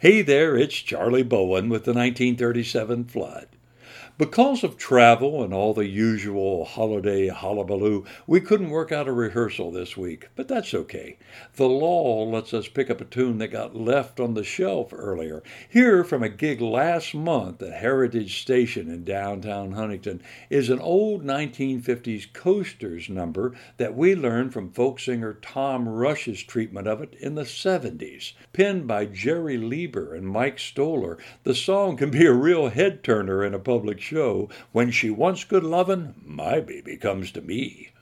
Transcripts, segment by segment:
Hey there, it's Charlie Bowen with the 1937 flood. Because of travel and all the usual holiday hullabaloo, we couldn't work out a rehearsal this week, but that's okay. The law lets us pick up a tune that got left on the shelf earlier. Here, from a gig last month at Heritage Station in downtown Huntington, is an old 1950s Coasters number that we learned from folk singer Tom Rush's treatment of it in the 70s. Penned by Jerry Lieber and Mike Stoller, the song can be a real head-turner in a public show. When she wants good lovin', my baby comes to me.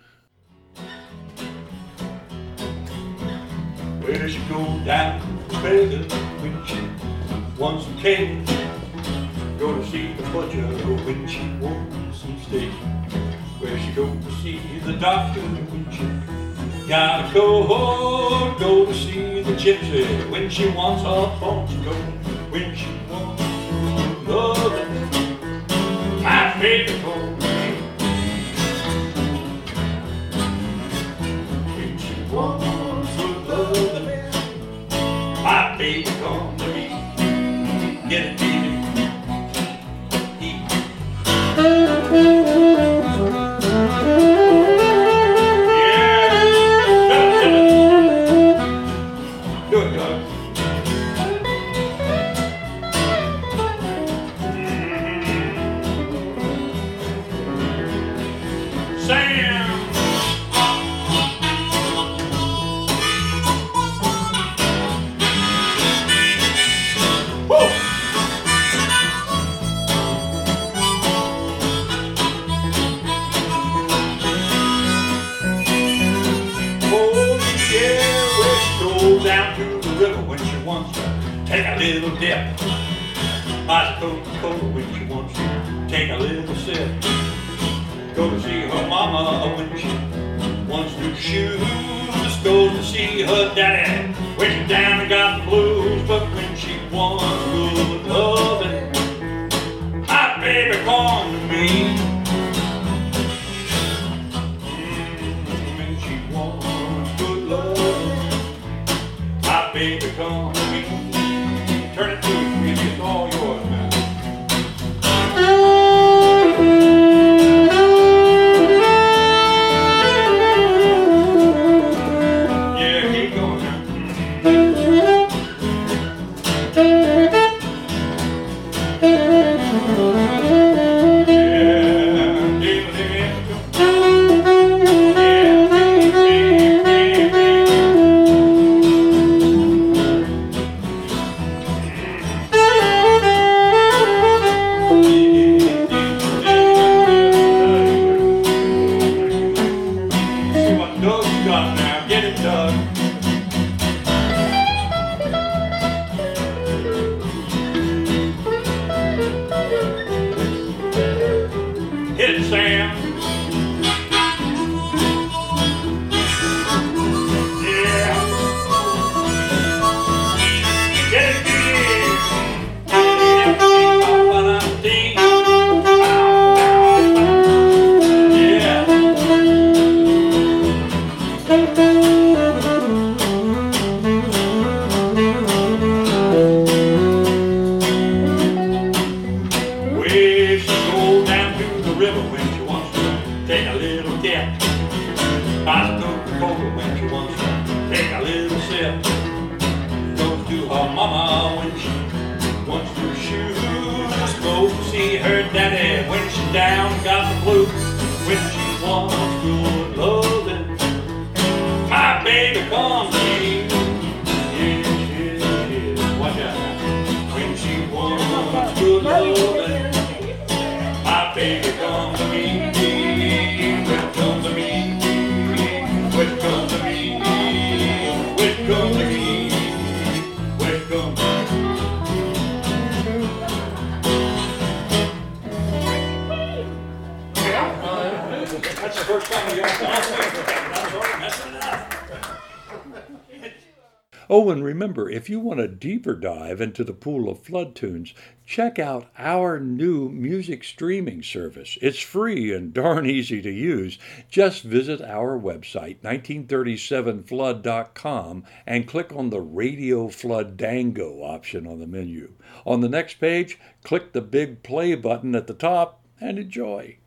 Where she go down to Vegas when she wants some cake. Go to see the butcher when she wants some steak. Where she go to see the doctor when she gotta go. Go to see the gypsy when she wants her bones to go. When she wants love, my baby home. When she wants her love, my baby come to me. Get it, baby. Do it, God. Sam. Woo. Oh yeah, where she goes down to the river when she wants to take a little dip. Buys a Coca-Cola when she wants to take a little sip. Go to see her mama when she wants new shoes. Goes to see her daddy when she's down and got the blues. But when she wants good loving, my baby come to me. When she wants good loving, my baby come to me. Turn it to me, it's all yours now. Hit it, Sam. Yeah. Get it, get river when she wants to take a little dip. Buys a Coca-Cola when she wants to take a little sip. Goes to her mama when she wants to shoes. Goes to see her daddy when she's down and got the blues. When she wants good loving, my baby comes to me. Yes, yes, yes. Watch out now. When she wants good loving, my baby come to me, will come to me, will come to me, will come to me, will come to me. That's the first time you got to messing it up. Oh, and remember, if you want a deeper dive into the pool of flood tunes, check out our new music streaming service. It's free and darn easy to use. Just visit our website, 1937flood.com, and click on the Radio Flood Dango option on the menu. On the next page, click the big play button at the top and enjoy.